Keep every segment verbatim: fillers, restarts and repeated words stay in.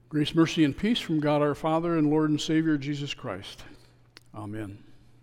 Grace, mercy, and peace from God our Father and Lord and Savior Jesus Christ. Amen.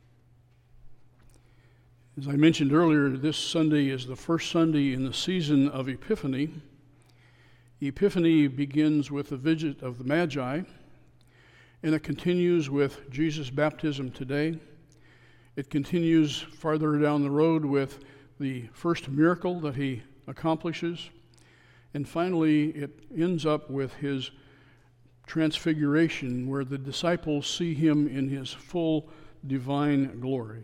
As I mentioned earlier, this Sunday is the first Sunday in the season of Epiphany. Epiphany begins with the visit of the Magi, and it continues with Jesus' baptism today. It continues farther down the road with the first miracle that he accomplishes. And finally, it ends up with his transfiguration, where the disciples see him in his full divine glory.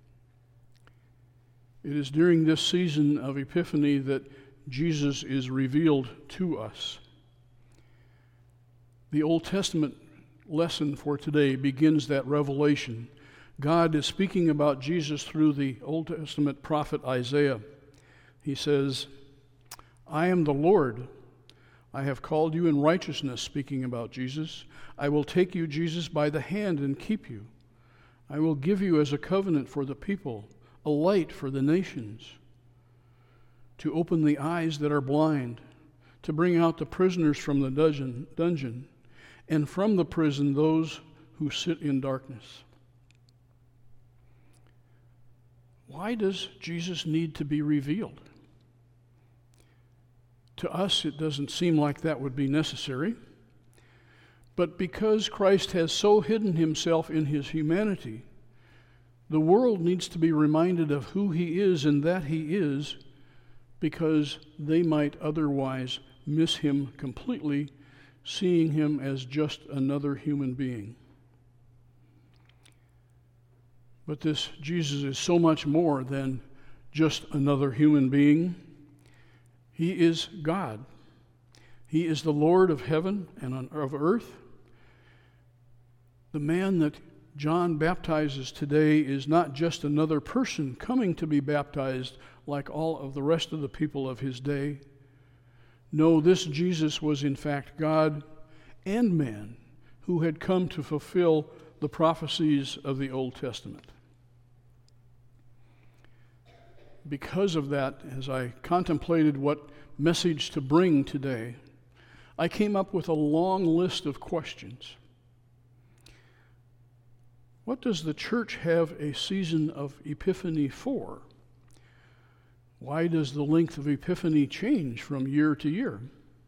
It is during this season of Epiphany that Jesus is revealed to us. The Old Testament lesson for today begins that revelation. God is speaking about Jesus through the Old Testament prophet Isaiah. He says, "I am the Lord. I have called you in righteousness," speaking about Jesus. "I will take you, Jesus, by the hand and keep you. I will give you as a covenant for the people, a light for the nations, to open the eyes that are blind, to bring out the prisoners from the dungeon, dungeon, and from the prison those who sit in darkness." Why does Jesus need to be revealed? To us, it doesn't seem like that would be necessary. But because Christ has so hidden himself in his humanity, the world needs to be reminded of who he is and that he is, because they might otherwise miss him completely, seeing him as just another human being. But this Jesus is so much more than just another human being. He is God. He is the Lord of heaven and of earth. The man that John baptizes today is not just another person coming to be baptized like all of the rest of the people of his day. No, this Jesus was in fact God and man who had come to fulfill the prophecies of the Old Testament. Because of that, as I contemplated what message to bring today, I came up with a long list of questions. What does the church have a season of Epiphany for? Why does the length of Epiphany change from year to year?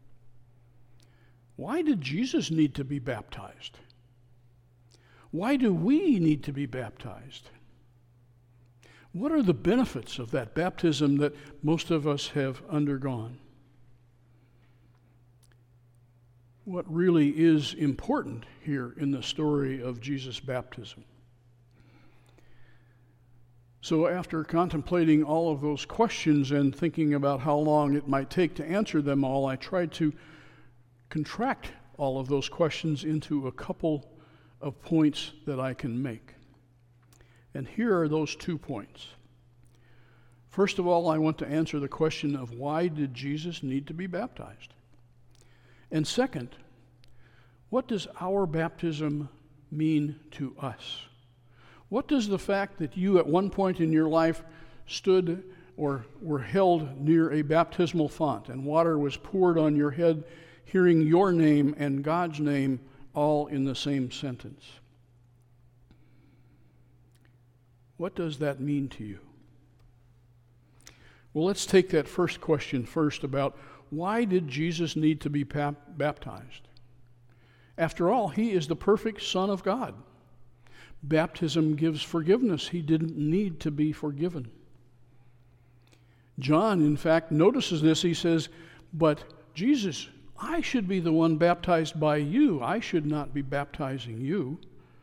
Why did Jesus need to be baptized? Why do we need to be baptized? What are the benefits of that baptism that most of us have undergone? What really is important here in the story of Jesus' baptism? So after contemplating all of those questions and thinking about how long it might take to answer them all, I tried to contract all of those questions into a couple of points that I can make. And here are those two points. First of all, I want to answer the question of why did Jesus need to be baptized? And second, what does our baptism mean to us? What does the fact that you at one point in your life stood or were held near a baptismal font and water was poured on your head, hearing your name and God's name all in the same sentence? What does that mean to you? Well, let's take that first question first about why did Jesus need to be baptized? After all, he is the perfect Son of God. Baptism gives forgiveness. He didn't need to be forgiven. John, in fact, notices this. He says, "But Jesus, I should be the one baptized by you. I should not be baptizing you."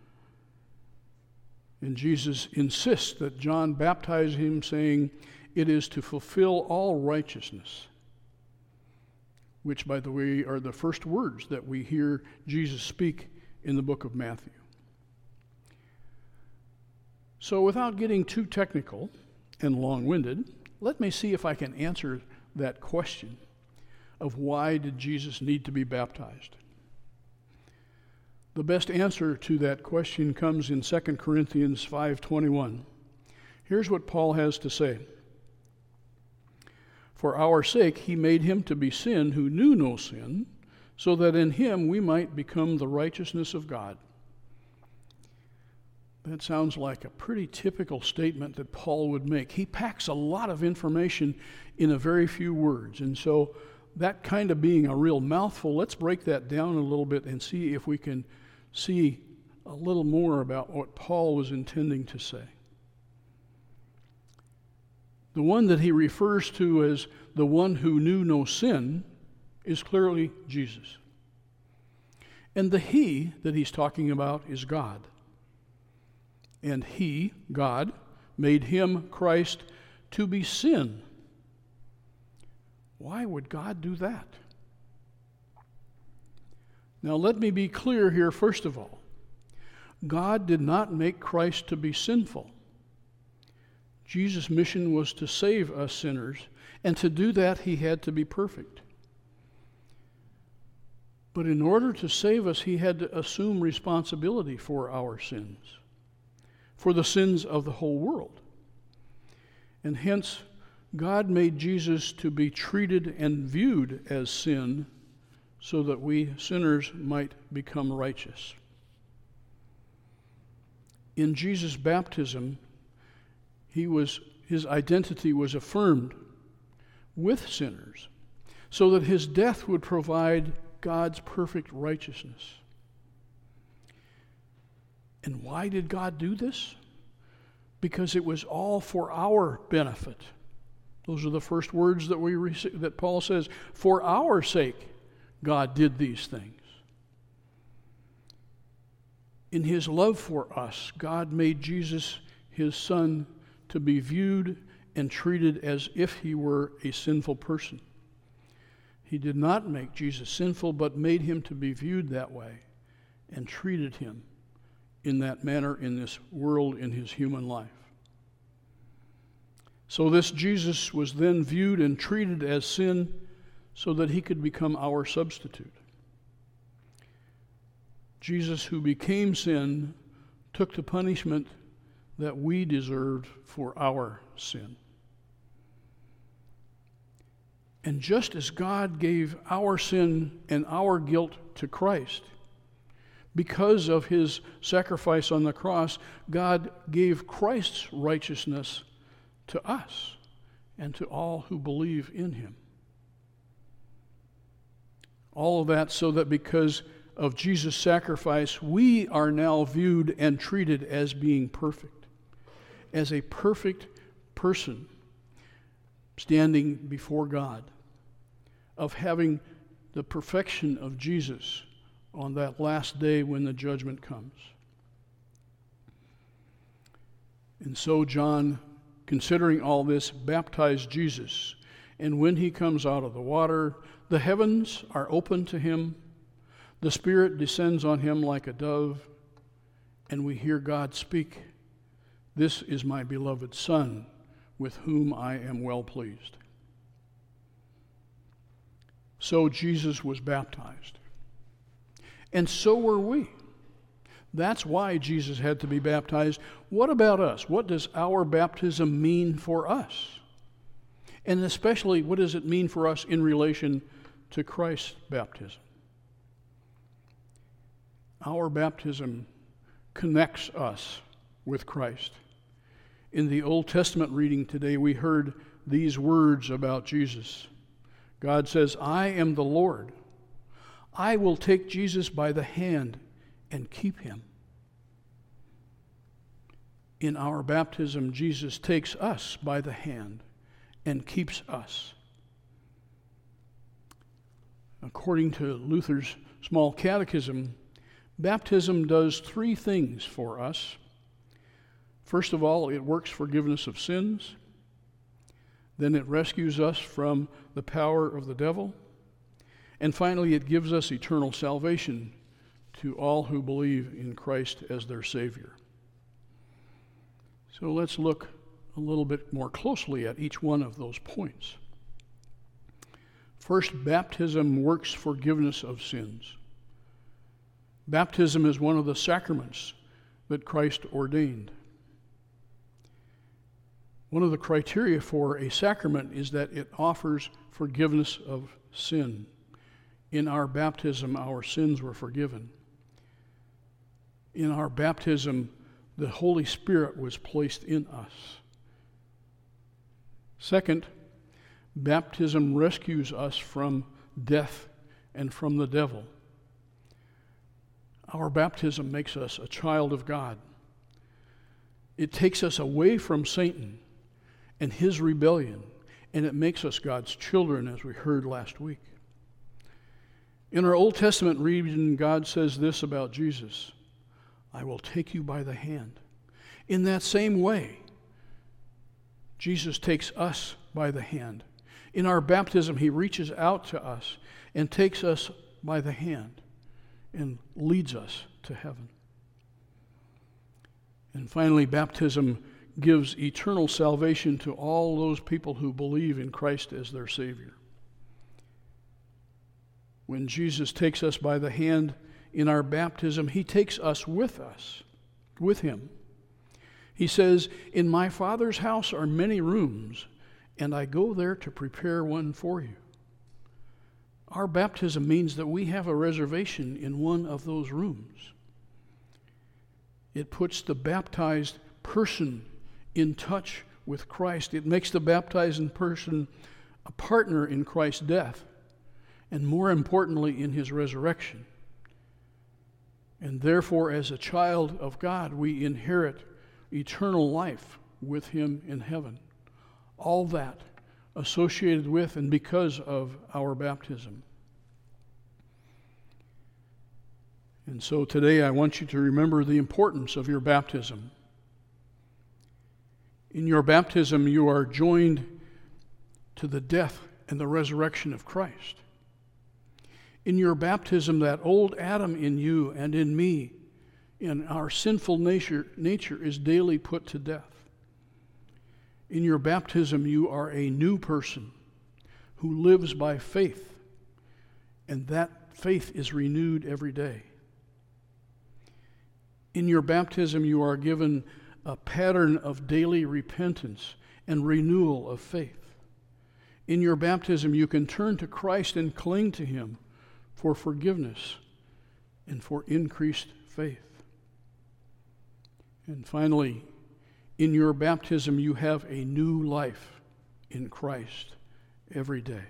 And Jesus insists that John baptize him, saying, "It is to fulfill all righteousness," which, by the way, are the first words that we hear Jesus speak in the book of Matthew. So without getting too technical and long-winded, let me see if I can answer that question of why did Jesus need to be baptized. The best answer to that question comes in Second Corinthians five twenty-one. Here's what Paul has to say. "For our sake he made him to be sin who knew no sin, so that in him we might become the righteousness of God. That sounds like a pretty typical statement that Paul would make. He packs a lot of information in a very few words. And so that kind of being a real mouthful, let's break that down a little bit and see if we can see a little more about what Paul was intending to say. The one that he refers to as the one who knew no sin is clearly Jesus. And the he that he's talking about is God. And he, God, made him, Christ, to be sin. Why would God do that? Now let me be clear here first of all. God did not make Christ to be sinful. Jesus' mission was to save us sinners, and to do that he had to be perfect. But in order to save us, he had to assume responsibility for our sins, for the sins of the whole world. And hence, God made Jesus to be treated and viewed as sin so that we sinners might become righteous. In Jesus' baptism, he was, his identity was affirmed with sinners so that his death would provide God's perfect righteousness. And why did God do this? Because it was all for our benefit. Those are the first words that we rec- that Paul says, for our sake, God did these things. In his love for us, God made Jesus, his son, to be viewed and treated as if he were a sinful person. He did not make Jesus sinful, but made him to be viewed that way and treated him in that manner in this world, in his human life. So this Jesus was then viewed and treated as sin so that he could become our substitute. Jesus, who became sin, took the punishment that we deserved for our sin. And just as God gave our sin and our guilt to Christ, because of his sacrifice on the cross, God gave Christ's righteousness to us and to all who believe in him. All of that so that because of Jesus' sacrifice, we are now viewed and treated as being perfect, as a perfect person standing before God, of having the perfection of Jesus on that last day when the judgment comes. And so John, considering all this, baptized Jesus. And when he comes out of the water, the heavens are open to him, the Spirit descends on him like a dove, and we hear God speak, "This is my beloved Son, with whom I am well pleased." So Jesus was baptized. And so were we. That's why Jesus had to be baptized. What about us? What does our baptism mean for us? And especially, what does it mean for us in relation to Christ's baptism? Our baptism connects us with Christ. In the Old Testament reading today, we heard these words about Jesus. God says, "I am the Lord. I will take Jesus by the hand and keep him." In our baptism, Jesus takes us by the hand and keeps us. According to Luther's Small Catechism, baptism does three things for us. First of all, it works forgiveness of sins. Then it rescues us from the power of the devil. And finally, it gives us eternal salvation to all who believe in Christ as their Savior. So let's look a little bit more closely at each one of those points. First, baptism works forgiveness of sins. Baptism is one of the sacraments that Christ ordained. One of the criteria for a sacrament is that it offers forgiveness of sin. In our baptism, our sins were forgiven. In our baptism, the Holy Spirit was placed in us. Second, baptism rescues us from death and from the devil. Our baptism makes us a child of God. It takes us away from Satan and his rebellion, and it makes us God's children, as we heard last week. In our Old Testament reading, God says this about Jesus: I will take you by the hand. In that same way, Jesus takes us by the hand. In our baptism, he reaches out to us and takes us by the hand and leads us to heaven. And finally, baptism gives eternal salvation to all those people who believe in Christ as their Savior. When Jesus takes us by the hand in our baptism, he takes us with us, with him. He says, in my Father's house are many rooms, and I go there to prepare one for you. Our baptism means that we have a reservation in one of those rooms. It puts the baptized person in touch with Christ. It makes the baptized person a partner in Christ's death, and more importantly, in his resurrection. And therefore, as a child of God, we inherit eternal life with him in heaven. All that associated with and because of our baptism. And so today I want you to remember the importance of your baptism. In your baptism, you are joined to the death and the resurrection of Christ. In your baptism, that old Adam in you and in me, in our sinful nature, nature is daily put to death. In your baptism, you are a new person who lives by faith, and that faith is renewed every day. In your baptism, you are given a pattern of daily repentance and renewal of faith. In your baptism, you can turn to Christ and cling to him for forgiveness and for increased faith. And finally, in your baptism, you have a new life in Christ every day.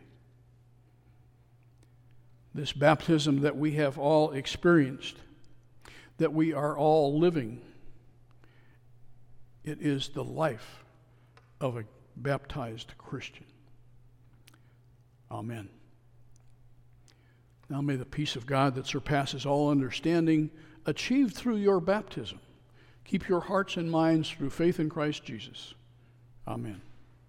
This baptism that we have all experienced, that we are all living, it is the life of a baptized Christian. Amen. Now may the peace of God that surpasses all understanding, achieved through your baptism, keep your hearts and minds through faith in Christ Jesus. Amen.